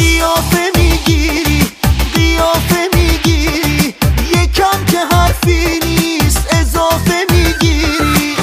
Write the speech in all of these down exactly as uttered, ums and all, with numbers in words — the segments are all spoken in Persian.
قیافه میگیری قیافه میگیری یکم که حرفی نیست اضافه میگیری.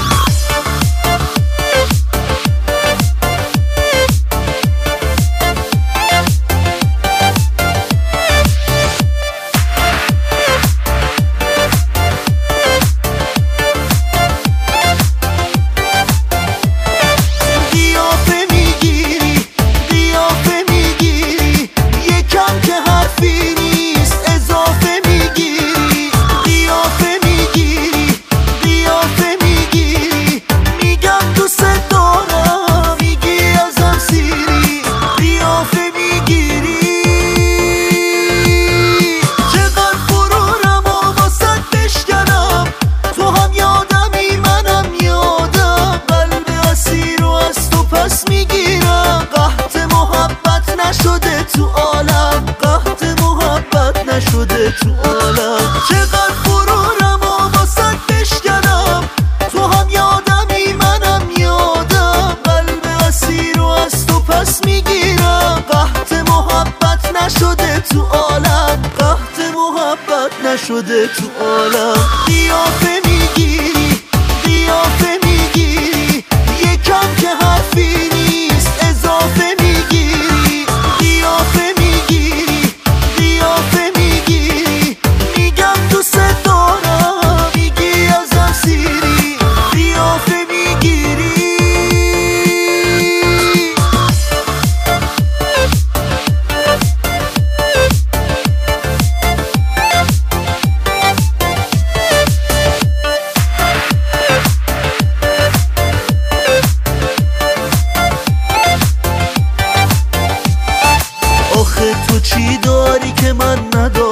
تو عالم قحط محبت نشده تو عالم. چقدر غرورم و واسد بشکنم تو هم یادمی منم یادم قلب اسیر و از تو پس میگیرم. قحط محبت نشده تو عالم قحط محبت نشده تو عالم. قیافه میگیری قیافه میگیری یکم که حرفی نیست اضافه میگیری. قیافه میگیری قیافه میگیری میگم دوست دارم میگی ازم سیری. قیافه میگیری آخه تو چی داری که من ندارم؟